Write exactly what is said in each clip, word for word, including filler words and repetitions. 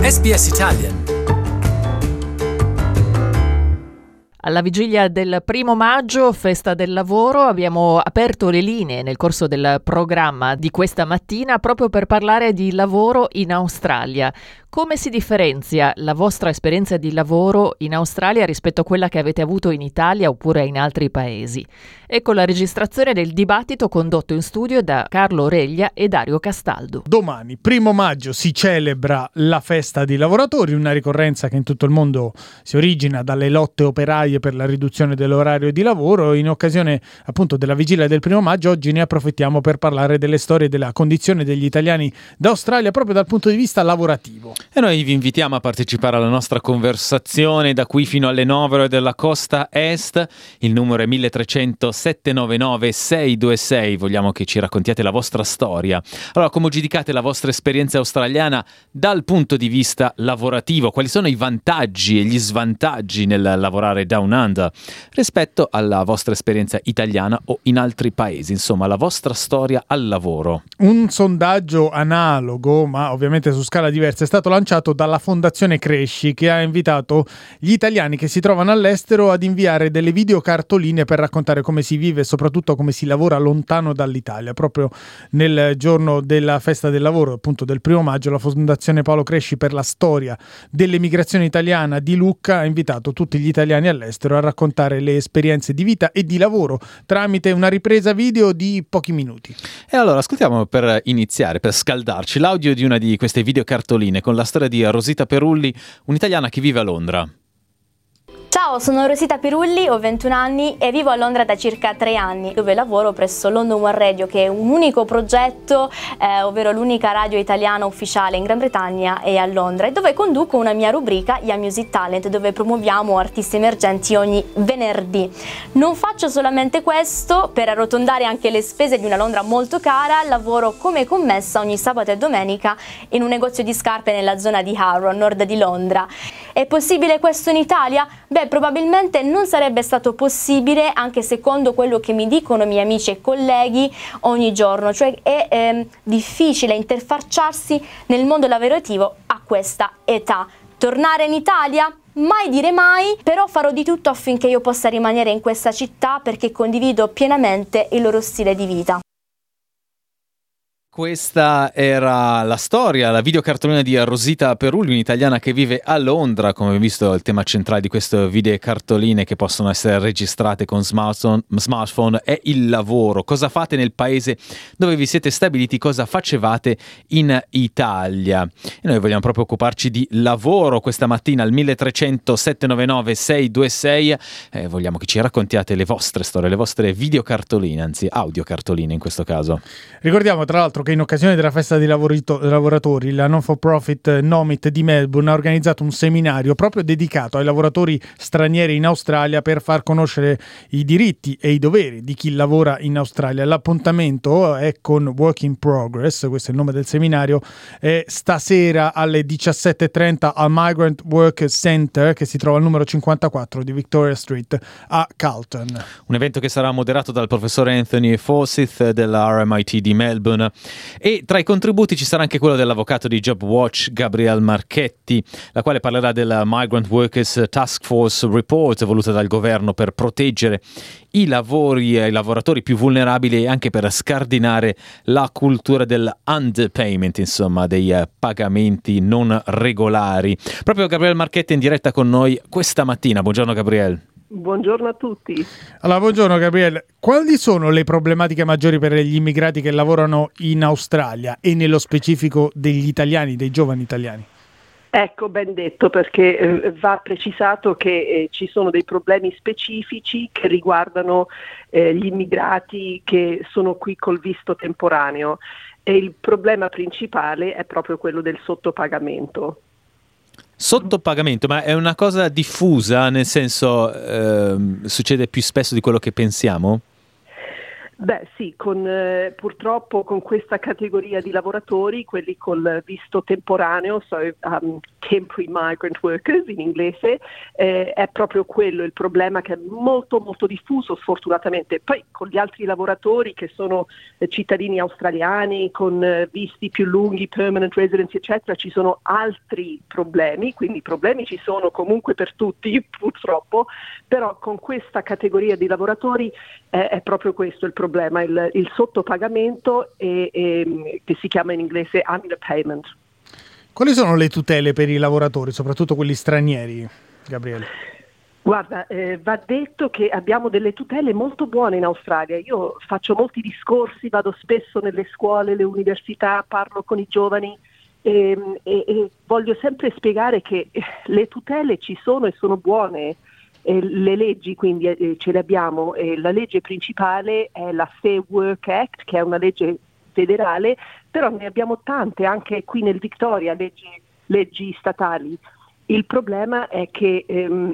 S B S Italian. Alla vigilia del primo maggio, festa del lavoro, abbiamo aperto le linee nel corso del programma di questa mattina proprio per parlare di lavoro in Australia. Come si differenzia la vostra esperienza di lavoro in Australia rispetto a quella che avete avuto in Italia oppure in altri paesi? Ecco la registrazione del dibattito condotto in studio da Carlo Oreglia e Dario Castaldo. Domani, primo maggio, si celebra la festa dei lavoratori, una ricorrenza che in tutto il mondo si origina dalle lotte operaie per la riduzione dell'orario di lavoro. In occasione appunto della vigilia del primo maggio, oggi ne approfittiamo per parlare delle storie della condizione degli italiani d'Australia proprio dal punto di vista lavorativo. E noi vi invitiamo a partecipare alla nostra conversazione da qui fino alle nove ore della costa est. Il numero è uno tre zero zero sette nove nove sei due sei. Vogliamo che ci raccontiate la vostra storia. Allora, come giudicate la vostra esperienza australiana dal punto di vista lavorativo? Quali sono i vantaggi e gli svantaggi nel lavorare Down Under rispetto alla vostra esperienza italiana o in altri paesi? Insomma, la vostra storia al lavoro. Un sondaggio analogo, ma ovviamente su scala diversa, è stato lanciato dalla Fondazione Cresci, che ha invitato gli italiani che si trovano all'estero ad inviare delle videocartoline per raccontare come si vive e soprattutto come si lavora lontano dall'Italia. Proprio nel giorno della festa del lavoro, appunto del primo maggio, la Fondazione Paolo Cresci per la storia dell'emigrazione italiana di Lucca ha invitato tutti gli italiani all'estero a raccontare le esperienze di vita e di lavoro tramite una ripresa video di pochi minuti. E allora ascoltiamo, per iniziare, per scaldarci, l'audio di una di queste videocartoline con la storia di Rosita Perulli, un'italiana che vive a Londra. Ciao, sono Rosita Perulli, ho ventuno anni e vivo a Londra da circa tre anni, dove lavoro presso London One Radio, che è un unico progetto, eh, ovvero l'unica radio italiana ufficiale in Gran Bretagna e a Londra, e dove conduco una mia rubrica Young Music Talent, dove promuoviamo artisti emergenti ogni venerdì. Non faccio solamente questo, per arrotondare anche le spese di una Londra molto cara, lavoro come commessa ogni sabato e domenica in un negozio di scarpe nella zona di Harrow, a nord di Londra. È possibile questo in Italia? Beh, probabilmente non sarebbe stato possibile, anche secondo quello che mi dicono i miei amici e colleghi ogni giorno, cioè è eh, difficile interfacciarsi nel mondo lavorativo a questa età. Tornare in Italia? Mai dire mai, però farò di tutto affinché io possa rimanere in questa città, perché condivido pienamente il loro stile di vita. Questa era la storia, la videocartolina di Rosita Perulli, un'italiana che vive a Londra. Come abbiamo visto, il tema centrale di queste videocartoline che possono essere registrate con smartphone, smartphone è il lavoro. Cosa fate nel paese dove vi siete stabiliti? Cosa facevate in Italia? E noi vogliamo proprio occuparci di lavoro questa mattina al uno tre zero zero sette nove nove sei due sei. Eh, vogliamo che ci raccontiate le vostre storie, le vostre videocartoline, anzi audiocartoline in questo caso. Ricordiamo tra l'altro che in occasione della festa dei lavorito- lavoratori, la non-for-profit Nomit di Melbourne ha organizzato un seminario proprio dedicato ai lavoratori stranieri in Australia per far conoscere i diritti e i doveri di chi lavora in Australia. L'appuntamento è con Work in Progress, questo è il nome del seminario, è stasera alle diciassette e trenta al Migrant Work Center, che si trova al numero cinquantaquattro di Victoria Street a Carlton. Un evento che sarà moderato dal professore Anthony Forsyth della R M I T di Melbourne. E tra i contributi ci sarà anche quello dell'avvocato di JobWatch Gabriele Marchetti, la quale parlerà della Migrant Workers Task Force Report voluta dal governo per proteggere i lavori e i lavoratori più vulnerabili e anche per scardinare la cultura dell'underpayment, insomma dei uh, pagamenti non regolari. Proprio Gabriele Marchetti è in diretta con noi questa mattina. Buongiorno Gabriele. Buongiorno a tutti. Allora, buongiorno Gabriele. Quali sono le problematiche maggiori per gli immigrati che lavorano in Australia e nello specifico degli italiani, dei giovani italiani? Ecco, ben detto, perché eh, va precisato che eh, ci sono dei problemi specifici che riguardano eh, gli immigrati che sono qui col visto temporaneo, e il problema principale è proprio quello del sottopagamento. Sottopagamento, ma è una cosa diffusa, nel senso ehm, succede più spesso di quello che pensiamo? Beh sì, con, eh, purtroppo con questa categoria di lavoratori, quelli col visto temporaneo, so, um, temporary migrant workers in inglese, eh, è proprio quello il problema, che è molto molto diffuso sfortunatamente. Poi con gli altri lavoratori che sono eh, cittadini australiani, con eh, visti più lunghi, permanent residency eccetera, ci sono altri problemi, quindi i problemi ci sono comunque per tutti purtroppo, però con questa categoria di lavoratori eh, è proprio questo il problema. problema, il, il sottopagamento e, e, che si chiama in inglese underpayment. Quali sono le tutele per i lavoratori, soprattutto quelli stranieri, Gabriele? Guarda, eh, va detto che abbiamo delle tutele molto buone in Australia. Io faccio molti discorsi, vado spesso nelle scuole, le università, parlo con i giovani e, e, e voglio sempre spiegare che le tutele ci sono e sono buone. Eh, le leggi quindi eh, ce le abbiamo, eh, la legge principale è la Fair Work Act, che è una legge federale, però ne abbiamo tante anche qui nel Victoria, leggi, leggi statali. Il problema è che ehm,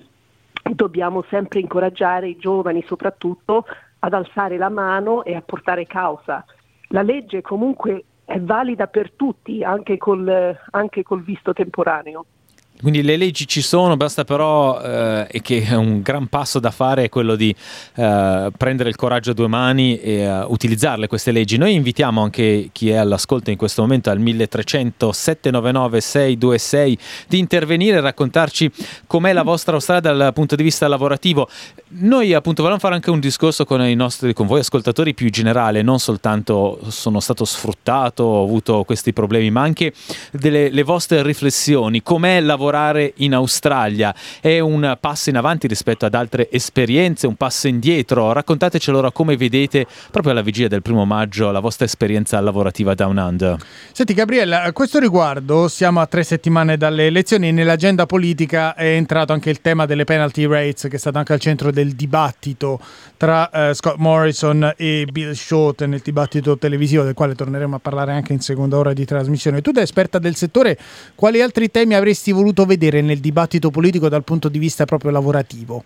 dobbiamo sempre incoraggiare i giovani soprattutto ad alzare la mano e a portare causa. La legge comunque è valida per tutti, anche col, anche col visto temporaneo. Quindi le leggi ci sono, basta però, eh, e che è un gran passo da fare, è quello di eh, prendere il coraggio a due mani e uh, utilizzarle queste leggi. Noi invitiamo anche chi è all'ascolto in questo momento al uno tre zero zero sette nove nove sei due sei di intervenire e raccontarci com'è la vostra Australia dal punto di vista lavorativo. Noi appunto vogliamo fare anche un discorso con i nostri, con voi ascoltatori più generale, non soltanto sono stato sfruttato, ho avuto questi problemi, ma anche delle le vostre riflessioni. Com'è lavorare in Australia? È un passo in avanti rispetto ad altre esperienze, un passo indietro? Raccontateci allora come vedete proprio alla vigilia del primo maggio la vostra esperienza lavorativa Down Under. Senti Gabriella, a questo riguardo siamo a tre settimane dalle elezioni e nell'agenda politica è entrato anche il tema delle penalty rates, che è stato anche al centro del dibattito tra uh, Scott Morrison e Bill Shorten, nel dibattito televisivo del quale torneremo a parlare anche in seconda ora di trasmissione. Tu da esperta del settore, quali altri temi avresti voluto vedere nel dibattito politico dal punto di vista proprio lavorativo?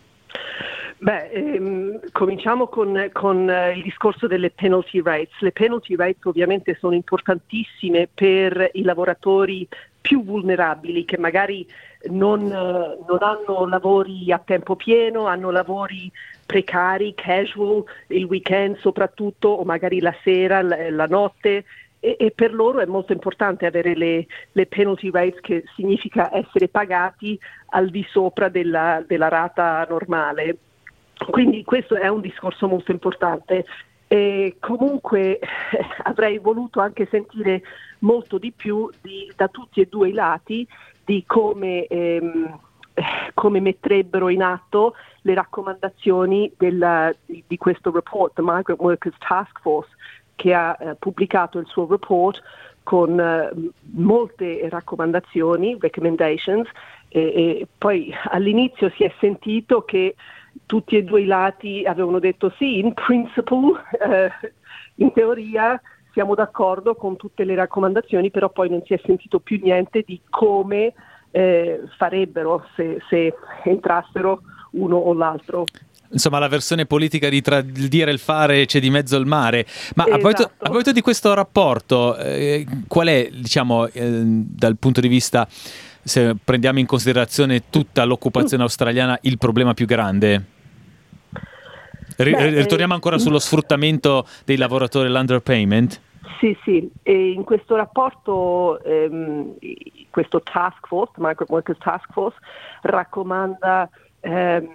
Beh, ehm, cominciamo con, con eh, il discorso delle penalty rates. Le penalty rates ovviamente sono importantissime per i lavoratori più vulnerabili, che magari non, eh, non hanno lavori a tempo pieno, hanno lavori precari, casual, il weekend soprattutto, o magari la sera, la, la notte. E, e per loro è molto importante avere le, le penalty rates, che significa essere pagati al di sopra della, della rata normale. Quindi questo è un discorso molto importante. E comunque eh, avrei voluto anche sentire molto di più di, da tutti e due i lati di come, ehm, come metterebbero in atto le raccomandazioni della, di, di questo report, the Migrant Workers Task Force, che ha eh, pubblicato il suo report con eh, molte raccomandazioni, recommendations, e, e poi all'inizio si è sentito che tutti e due i lati avevano detto sì, in principle, eh, in teoria siamo d'accordo con tutte le raccomandazioni, però poi non si è sentito più niente di come eh, farebbero se, se entrassero uno o l'altro. Insomma, la versione politica di tra il dire e il fare c'è di mezzo il mare. Ma esatto. a, proposito, a proposito di questo rapporto, eh, qual è, diciamo, eh, dal punto di vista, se prendiamo in considerazione tutta l'occupazione australiana, il problema più grande? R- Beh, ritorniamo ancora eh, sullo sfruttamento dei lavoratori, l'underpayment? Sì, sì, e in questo rapporto ehm, questo task force, Migrant Workers Task Force, raccomanda ehm,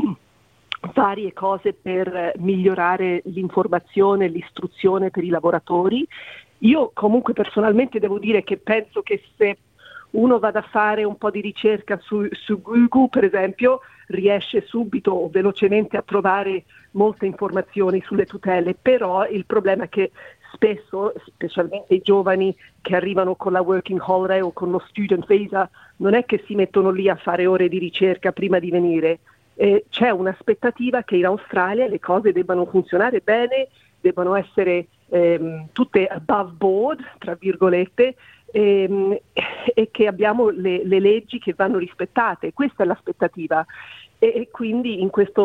varie cose per migliorare l'informazione e l'istruzione per i lavoratori. Io comunque personalmente devo dire che penso che se uno vada a fare un po' di ricerca su, su Google, per esempio, riesce subito o velocemente a trovare molte informazioni sulle tutele, però il problema è che spesso, specialmente i giovani che arrivano con la working holiday o con lo student visa, non è che si mettono lì a fare ore di ricerca prima di venire. Eh, c'è un'aspettativa che in Australia le cose debbano funzionare bene, debbano essere ehm, tutte above board, tra virgolette, ehm, e che abbiamo le, le leggi che vanno rispettate. Questa è l'aspettativa e, e quindi in questo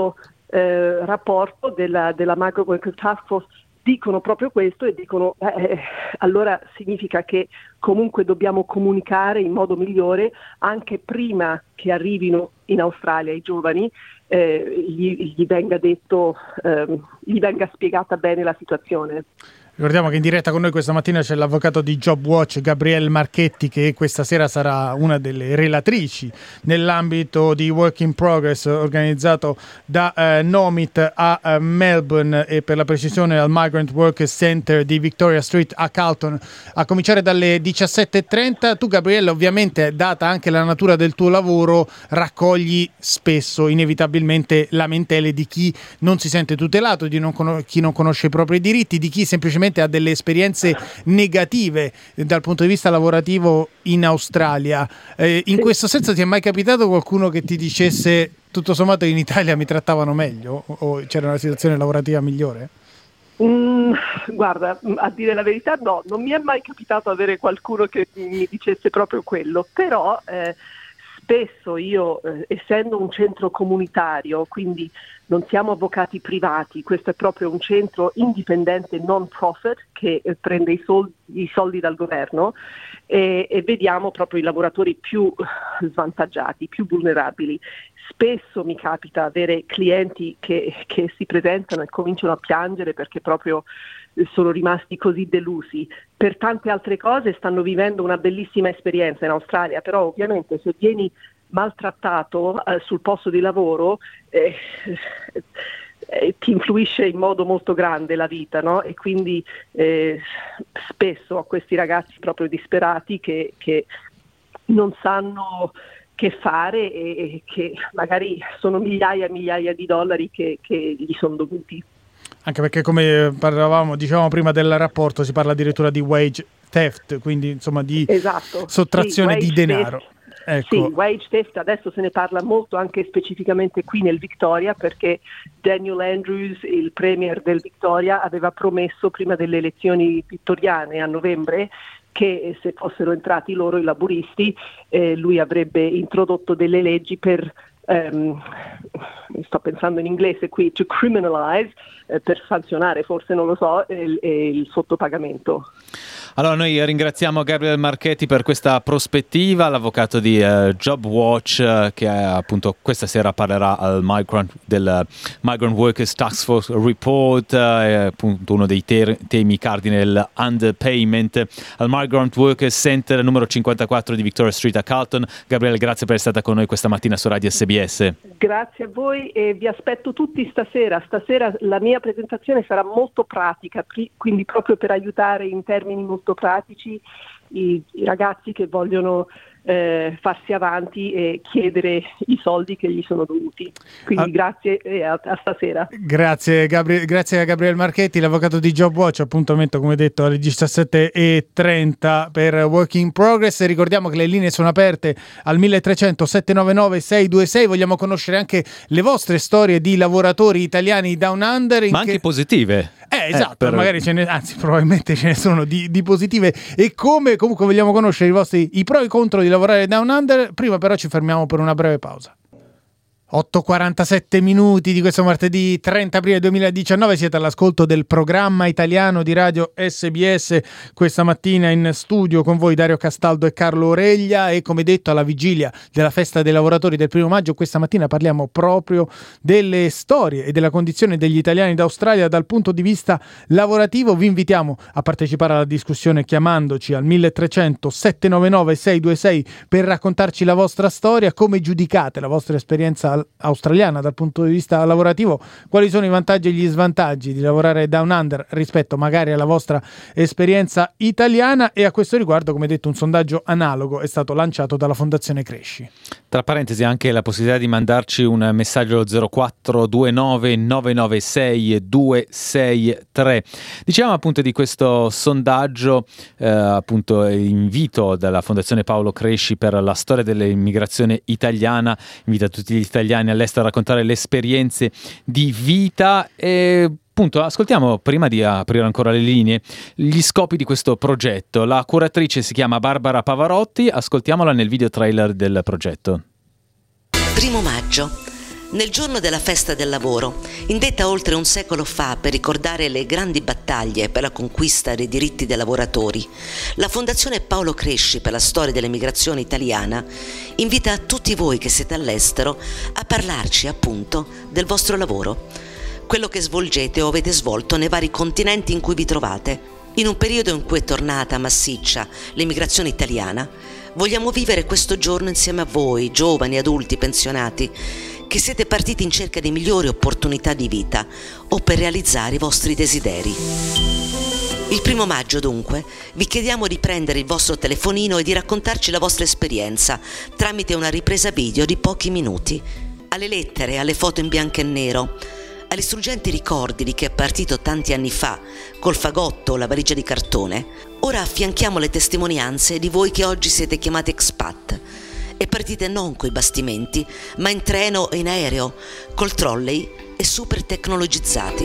eh, rapporto della, della Migrant Workers Task Force dicono proprio questo e dicono eh, allora significa che comunque dobbiamo comunicare in modo migliore anche prima che arrivino in Australia i giovani, eh, gli, gli venga detto, eh, gli venga spiegata bene la situazione. Ricordiamo che in diretta con noi questa mattina c'è l'avvocato di JobWatch Gabriele Marchetti, che questa sera sarà una delle relatrici nell'ambito di Work in Progress organizzato da eh, Nomit a eh, Melbourne e per la precisione al Migrant Workers Center di Victoria Street a Carlton, a cominciare dalle diciassette e trenta. Tu, Gabriele, ovviamente, data anche la natura del tuo lavoro, raccogli spesso inevitabilmente lamentele di chi non si sente tutelato, di non con- chi non conosce i propri diritti, di chi semplicemente ha delle esperienze negative dal punto di vista lavorativo in Australia. Eh, in questo senso ti è mai capitato qualcuno che ti dicesse tutto sommato in Italia mi trattavano meglio o c'era una situazione lavorativa migliore? Mm, guarda, a dire la verità no, non mi è mai capitato avere qualcuno che mi dicesse proprio quello, però eh, spesso io, eh, essendo un centro comunitario, quindi non siamo avvocati privati, questo è proprio un centro indipendente non profit che eh, prende i soldi, i soldi dal governo e, e vediamo proprio i lavoratori più svantaggiati, più vulnerabili. Spesso mi capita avere clienti che, che si presentano e cominciano a piangere perché proprio sono rimasti così delusi. Per tante altre cose stanno vivendo una bellissima esperienza in Australia, però ovviamente se vieni maltrattato eh, sul posto di lavoro eh, eh, ti influisce in modo molto grande la vita, no? E quindi eh, spesso ho questi ragazzi proprio disperati che, che non sanno che fare e, e che magari sono migliaia e migliaia di dollari che, che gli sono dovuti. Anche perché, come parlavamo, dicevamo prima del rapporto, si parla addirittura di wage theft, quindi insomma di esatto, sottrazione sì, di denaro. Theft. Ecco. Sì, wage theft adesso se ne parla molto anche specificamente qui nel Victoria, perché Daniel Andrews, il premier del Victoria, aveva promesso prima delle elezioni vittoriane a novembre che se fossero entrati loro i laburisti eh, lui avrebbe introdotto delle leggi per Um, sto pensando in inglese qui, to criminalize, eh, per sanzionare, forse non lo so, il, il sottopagamento. Allora noi ringraziamo Gabriele Marchetti per questa prospettiva, l'avvocato di uh, JobWatch uh, che uh, appunto questa sera parlerà al Migrant, del uh, Migrant Workers Task Force Report, uh, è appunto uno dei ter- temi cardine del underpayment al Migrant Workers Center numero cinquantaquattro di Victoria Street a Carlton. Gabriele, grazie per essere stata con noi questa mattina su Radio S B S. Grazie a voi e vi aspetto tutti stasera. Stasera la mia presentazione sarà molto pratica, quindi proprio per aiutare in termini molto pratici i, i ragazzi che vogliono eh, farsi avanti e chiedere i soldi che gli sono dovuti. Quindi ah. grazie e a, a stasera. Grazie, Gabri- grazie a Gabriele Marchetti, l'avvocato di JobWatch. Appuntamento, come detto, alle diciassette e trenta per Work in Progress. Ricordiamo che le linee sono aperte al mille trecento sette nove nove sei due sei. Vogliamo conoscere anche le vostre storie di lavoratori italiani down under, ma anche che... positive. Eh, esatto, eh, per... magari ce ne, anzi probabilmente ce ne sono di, di positive, e come comunque vogliamo conoscere i vostri i pro e i contro di lavorare down under. Prima però ci fermiamo per una breve pausa. otto e quarantasette minuti di questo martedì trenta aprile duemiladiciannove, siete all'ascolto del programma italiano di Radio S B S. Questa mattina in studio con voi Dario Castaldo e Carlo Oreglia, e come detto alla vigilia della festa dei lavoratori del primo maggio questa mattina parliamo proprio delle storie e della condizione degli italiani d'Australia dal punto di vista lavorativo. Vi invitiamo a partecipare alla discussione chiamandoci al mille trecento sette nove nove sei due sei per raccontarci la vostra storia, come giudicate la vostra esperienza australiana dal punto di vista lavorativo, quali sono i vantaggi e gli svantaggi di lavorare down under rispetto magari alla vostra esperienza italiana. E a questo riguardo, come detto, un sondaggio analogo è stato lanciato dalla Fondazione Cresci. Tra parentesi anche la possibilità di mandarci un messaggio zero quattro due nove nove nove sei due sei tre. Diciamo appunto di questo sondaggio, eh, appunto invito dalla Fondazione Paolo Cresci per la storia dell'immigrazione italiana, invita tutti gli italiani all'estero a raccontare le esperienze di vita. E appunto ascoltiamo, prima di aprire ancora le linee, gli scopi di questo progetto. La curatrice si chiama Barbara Pavarotti, ascoltiamola nel video trailer del progetto. Primo maggio. Nel giorno della festa del lavoro, indetta oltre un secolo fa per ricordare le grandi battaglie per la conquista dei diritti dei lavoratori, la Fondazione Paolo Cresci per la storia dell'emigrazione italiana invita tutti voi che siete all'estero a parlarci appunto del vostro lavoro, quello che svolgete o avete svolto nei vari continenti in cui vi trovate. In un periodo in cui è tornata massiccia l'emigrazione italiana, vogliamo vivere questo giorno insieme a voi, giovani, adulti, pensionati, che siete partiti in cerca di migliori opportunità di vita o per realizzare i vostri desideri. Il primo maggio, dunque, vi chiediamo di prendere il vostro telefonino e di raccontarci la vostra esperienza tramite una ripresa video di pochi minuti. Alle lettere, alle foto in bianco e nero, agli struggenti ricordi di chi è partito tanti anni fa col fagotto o la valigia di cartone, ora affianchiamo le testimonianze di voi che oggi siete chiamati expat e partite non coi bastimenti, ma in treno e in aereo, col trolley e super tecnologizzati.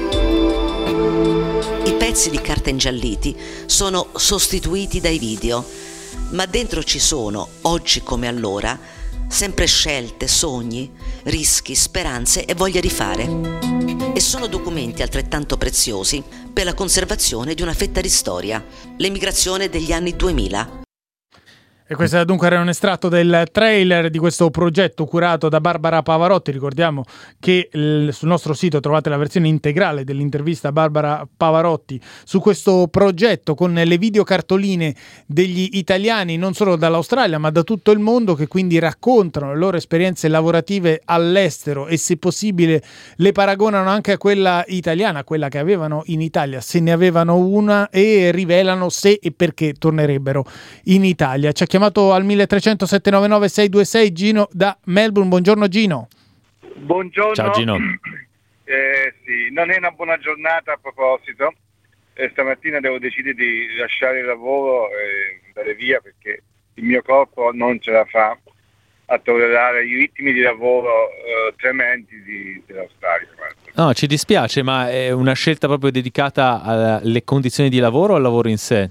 I pezzi di carta ingialliti sono sostituiti dai video, ma dentro ci sono, oggi come allora, sempre scelte, sogni, rischi, speranze e voglia di fare. E sono documenti altrettanto preziosi per la conservazione di una fetta di storia, l'emigrazione degli anni duemila. E questo dunque era un estratto del trailer di questo progetto curato da Barbara Pavarotti. Ricordiamo che il, sul nostro sito trovate la versione integrale dell'intervista a Barbara Pavarotti su questo progetto con le videocartoline degli italiani non solo dall'Australia ma da tutto il mondo, che quindi raccontano le loro esperienze lavorative all'estero e se possibile le paragonano anche a quella italiana, quella che avevano in Italia, se ne avevano una, e rivelano se e perché tornerebbero in Italia. Ci ha chiamato al mille trecento sette nove nove sei due sei Gino da Melbourne. Buongiorno Gino. Buongiorno. Ciao Gino. Eh, sì, non è una buona giornata a proposito. Eh, stamattina devo decidere di lasciare il lavoro e andare via perché il mio corpo non ce la fa a tollerare i ritmi di lavoro eh, tremendi di, dell'Australia. Guarda. No, ci dispiace, ma è una scelta proprio dedicata alle condizioni di lavoro o al lavoro in sé?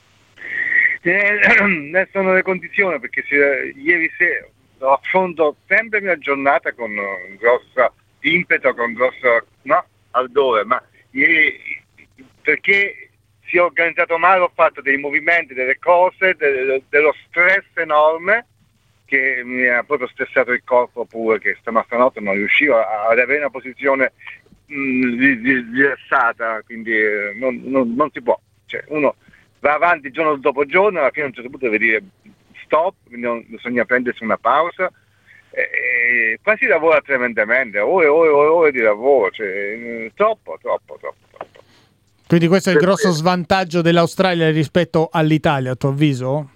Eh, sono le condizioni perché se, ieri sera affronto sempre la giornata con un grosso impeto, con grosso no, ardore, ma ieri perché si è organizzato male, ho fatto dei movimenti, delle cose, de, dello stress enorme che mi ha proprio stressato il corpo pure, che stanotte non riuscivo ad avere una posizione mh, rilassata, quindi eh, non, non, non si può, cioè uno va avanti giorno dopo giorno, alla fine a un certo punto deve dire stop, non, bisogna prendersi una pausa, e, e qua si lavora tremendamente, ore e ore e ore, ore di lavoro, cioè, troppo, troppo, troppo, troppo. Quindi questo è il grosso svantaggio dell'Australia rispetto all'Italia, a tuo avviso?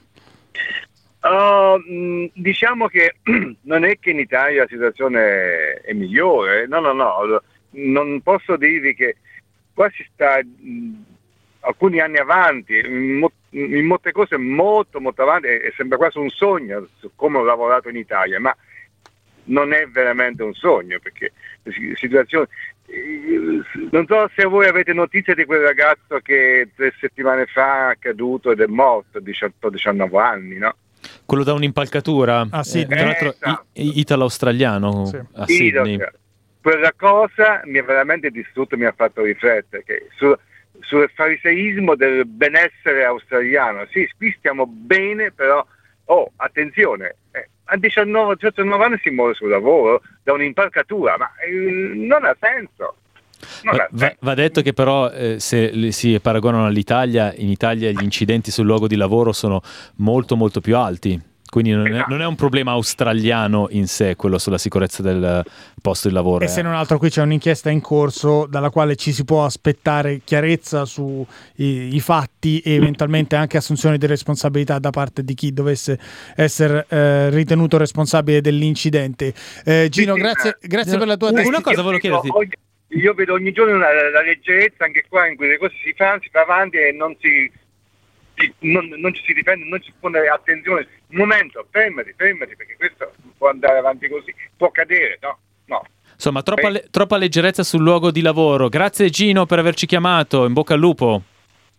Uh, diciamo che non è che in Italia la situazione è migliore, no, no, no, non posso dirvi che qua si sta... alcuni anni avanti, in, mo- in molte cose molto molto avanti, e sembra quasi un sogno su come ho lavorato in Italia, ma non è veramente un sogno perché situazione, non so se voi avete notizie di quel ragazzo che tre settimane fa è caduto ed è morto, diciotto diciannove anni, no? Quello da un'impalcatura, ah, sì, eh, tra l'altro esatto. i- italo-australiano Sì. a Sydney. Idol. Quella cosa mi ha veramente distrutto, mi ha fatto riflettere che su sul fariseismo del benessere australiano. Sì, qui stiamo bene, però oh, attenzione, eh, a diciannove diciannove anni si muore sul lavoro da un'impalcatura, ma eh, non ha senso. Non Va, ha va, senso. va detto che però eh, se le, si paragonano all'Italia, in Italia gli incidenti sul luogo di lavoro sono molto molto più alti. Quindi non è, non è un problema australiano in sé quello sulla sicurezza del posto di lavoro. E se non altro qui c'è un'inchiesta in corso dalla quale ci si può aspettare chiarezza sui i fatti e eventualmente anche assunzioni di responsabilità da parte di chi dovesse essere eh, ritenuto responsabile dell'incidente. Eh, Gino, Sì, sì, grazie, ma- grazie per la tua Una testimonianza. cosa volevo chiederti. Io, io vedo ogni giorno la, la leggerezza anche qua in cui le cose si fanno, si fa avanti e non si... Non, non ci si difende, non ci si pone attenzione. Un momento, fermati, fermati, perché questo può andare avanti così, può cadere, no? No. Insomma, troppa, le- troppa leggerezza sul luogo di lavoro. Grazie Gino per averci chiamato, in bocca al lupo.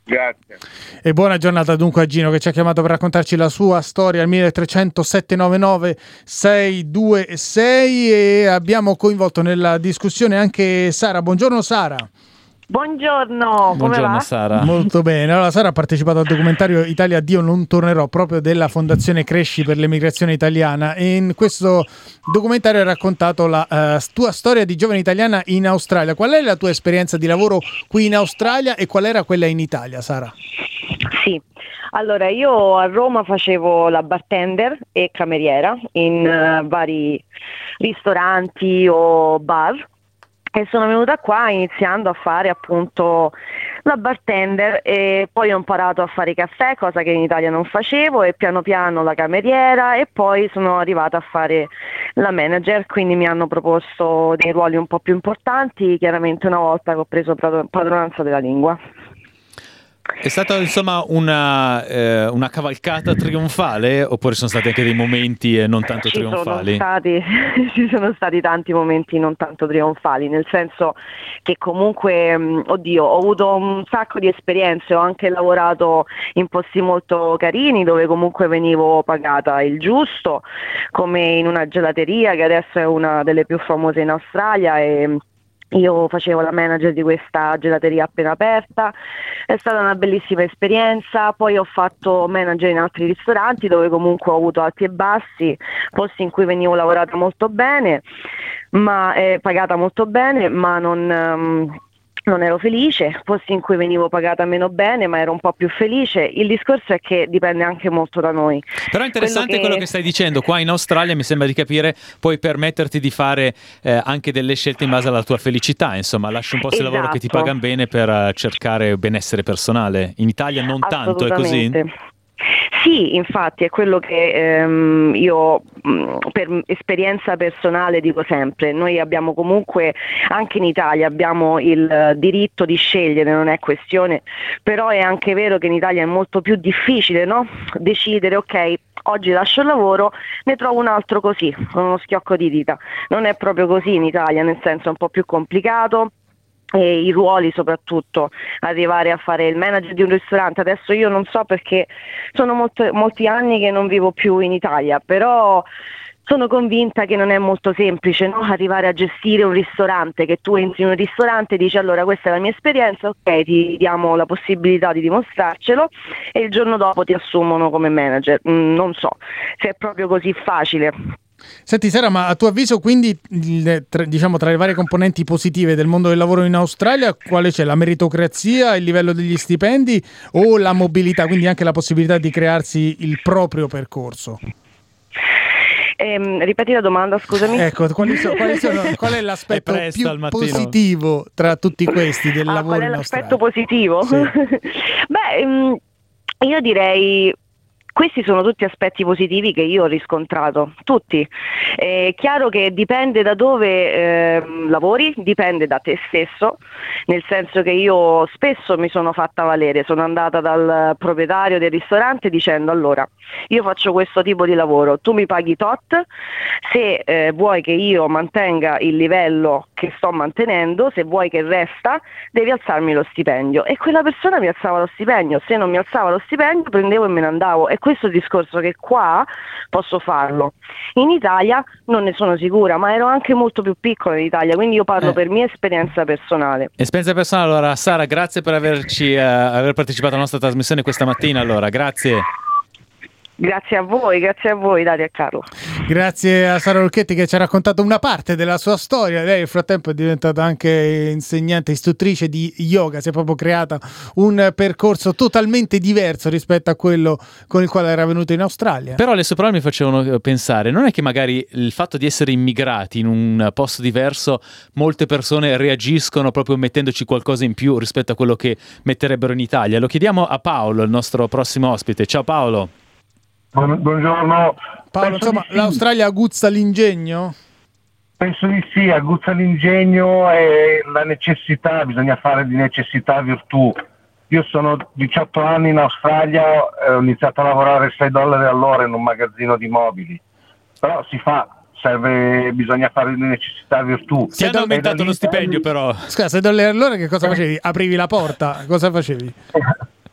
Grazie. E buona giornata dunque a Gino, che ci ha chiamato per raccontarci la sua storia al milletrecento sette nove nove sei due sei, e abbiamo coinvolto nella discussione anche Sara. Buongiorno Sara. Buongiorno, come Buongiorno va? Sara. Molto bene. Allora, Sara ha partecipato al documentario Italia addio non tornerò, proprio della Fondazione Cresci per l'emigrazione italiana, e in questo documentario hai raccontato la uh, tua storia di giovane italiana in Australia. Qual è la tua esperienza di lavoro qui in Australia e qual era quella in Italia, Sara? Sì, allora io a Roma facevo la bartender e cameriera in uh, vari ristoranti o bar. E sono venuta qua iniziando a fare appunto la bartender, e poi ho imparato a fare caffè, cosa che in Italia non facevo, e piano piano la cameriera, e poi sono arrivata a fare la manager, quindi mi hanno proposto dei ruoli un po' più importanti, chiaramente una volta che ho preso padronanza della lingua. È stata insomma una, eh, una cavalcata trionfale, oppure sono stati anche dei momenti eh, non tanto ci trionfali? Sono stati, ci sono stati tanti momenti non tanto trionfali, nel senso che comunque, oddio, ho avuto un sacco di esperienze, ho anche lavorato in posti molto carini dove comunque venivo pagata il giusto, come in una gelateria che adesso è una delle più famose in Australia, e io facevo la manager di questa gelateria appena aperta. È stata una bellissima esperienza. Poi ho fatto manager in altri ristoranti dove comunque ho avuto alti e bassi, posti in cui venivo lavorata molto bene, ma eh, pagata molto bene, ma non... Um, non ero felice, posti in cui venivo pagata meno bene ma ero un po' più felice. Il discorso è che dipende anche molto da noi. Però è interessante quello che, quello che stai dicendo. Qua in Australia mi sembra di capire puoi permetterti di fare eh, anche delle scelte in base alla tua felicità, insomma lasci un posto di lavoro che ti pagano bene per uh, cercare benessere personale. In Italia non tanto, è così? Sì, infatti è quello che ehm, io mh, per esperienza personale dico sempre. Noi abbiamo comunque, anche in Italia, abbiamo il diritto di scegliere, non è questione, però è anche vero che in Italia è molto più difficile, no? Decidere, ok, oggi lascio il lavoro, ne trovo un altro così, con uno schiocco di dita. Non è proprio così in Italia, nel senso è un po' più complicato. E i ruoli, soprattutto arrivare a fare il manager di un ristorante, adesso io non so perché sono molto, molti anni che non vivo più in Italia, però sono convinta che non è molto semplice, no? Arrivare a gestire un ristorante, che tu entri in un ristorante e dici allora questa è la mia esperienza, ok, ti diamo la possibilità di dimostrarcelo, e il giorno dopo ti assumono come manager. Mm, non so se è proprio così facile. Senti Sara, ma a tuo avviso quindi il, tra, diciamo tra le varie componenti positive del mondo del lavoro in Australia quale c'è? La meritocrazia, il livello degli stipendi o la mobilità, quindi anche la possibilità di crearsi il proprio percorso? Eh, ripeti la domanda, scusami. Ecco, quali sono, quali sono, qual è l'aspetto è più positivo tra tutti questi del ah, lavoro in Australia? L'aspetto positivo? Sì. Beh, io direi... Questi sono tutti aspetti positivi che io ho riscontrato, tutti. È chiaro che dipende da dove eh, lavori, dipende da te stesso, nel senso che io spesso mi sono fatta valere, sono andata dal proprietario del ristorante dicendo allora, io faccio questo tipo di lavoro, tu mi paghi tot, se eh, vuoi che io mantenga il livello che sto mantenendo, se vuoi che resta, devi alzarmi lo stipendio. E quella persona mi alzava lo stipendio, se non mi alzava lo stipendio prendevo e me ne andavo. E questo è il discorso che qua posso farlo. In Italia non ne sono sicura, ma ero anche molto più piccola in Italia, quindi io parlo eh. per mia esperienza personale. Esperienza personale, allora Sara, grazie per averci uh, aver partecipato alla nostra trasmissione questa mattina, allora, grazie. Grazie a voi, grazie a voi Dario e Carlo. Grazie a Sara Lucchetti che ci ha raccontato una parte della sua storia. Lei nel frattempo è diventata anche insegnante, istruttrice di yoga, si è proprio creata un percorso totalmente diverso rispetto a quello con il quale era venuta in Australia. Però le sue parole mi facevano pensare, non è che magari il fatto di essere immigrati in un posto diverso, molte persone reagiscono proprio mettendoci qualcosa in più rispetto a quello che metterebbero in Italia? Lo chiediamo a Paolo, il nostro prossimo ospite. Ciao Paolo. Buongiorno Paolo, insomma, sì. L'Australia aguzza l'ingegno? Penso di sì, aguzza l'ingegno e la necessità, bisogna fare di necessità virtù. Io sono diciotto anni in Australia, eh, ho iniziato a lavorare a sei dollari all'ora in un magazzino di mobili, però si fa, serve, bisogna fare di necessità virtù. Ti hanno aumentato lo stipendio però. Scusa, sei dollari all'ora che cosa facevi? Aprivi la porta? Cosa facevi?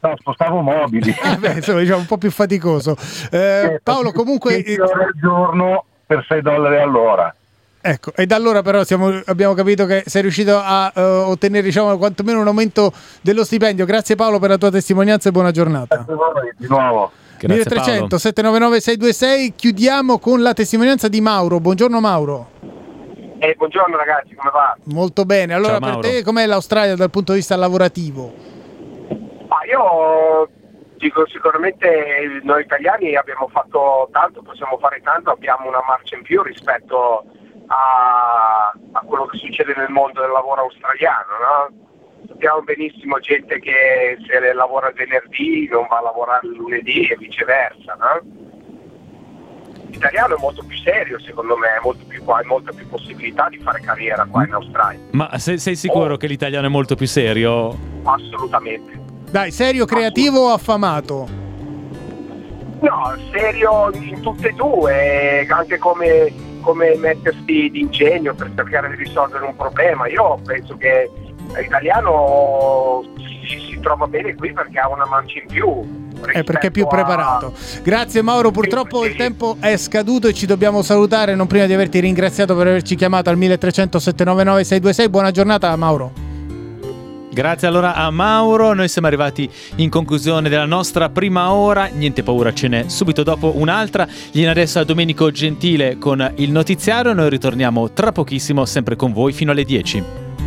spostavo, spostavo mobili. Eh beh, insomma, diciamo un po' più faticoso. Eh, Paolo, comunque... dieci ore al giorno per sei dollari all'ora. Ecco, e da allora però siamo, abbiamo capito che sei riuscito a uh, ottenere, diciamo, quantomeno un aumento dello stipendio. Grazie Paolo per la tua testimonianza e buona giornata. Grazie a voi, di nuovo. milletrecento sette nove nove sei due sei. Chiudiamo con la testimonianza di Mauro. Buongiorno Mauro. Eh, buongiorno ragazzi, come va? Molto bene. Allora, Ciao, per te com'è l'Australia dal punto di vista lavorativo? Ah, io dico sicuramente noi italiani abbiamo fatto tanto, possiamo fare tanto, abbiamo una marcia in più rispetto a, a quello che succede nel mondo del lavoro australiano, no? Sappiamo benissimo gente che se lavora venerdì non va a lavorare lunedì e viceversa, no? L'italiano è molto più serio, secondo me, è molto più qua, hai molta più possibilità di fare carriera qua in Australia. Ma sei, sei sicuro oh. che l'italiano è molto più serio? Assolutamente. Dai, serio, creativo o affamato? No, serio in tutte e due, anche come come mettersi d'ingegno per cercare di risolvere un problema. Io penso che l'italiano si, si trova bene qui perché ha una mancia in più. È perché è più preparato. A... Grazie Mauro, purtroppo sì, sì. Il tempo è scaduto e ci dobbiamo salutare, non prima di averti ringraziato per averci chiamato al milletrecento sette nove nove sei due sei. Buona giornata Mauro. Grazie allora a Mauro, noi siamo arrivati in conclusione della nostra prima ora, niente paura, ce n'è subito dopo un'altra, linea adesso a Domenico Gentile con il notiziario, noi ritorniamo tra pochissimo sempre con voi fino alle dieci.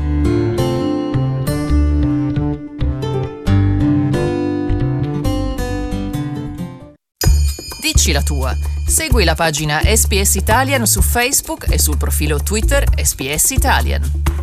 Dici la tua, segui la pagina S B S Italian su Facebook e sul profilo Twitter S B S Italian.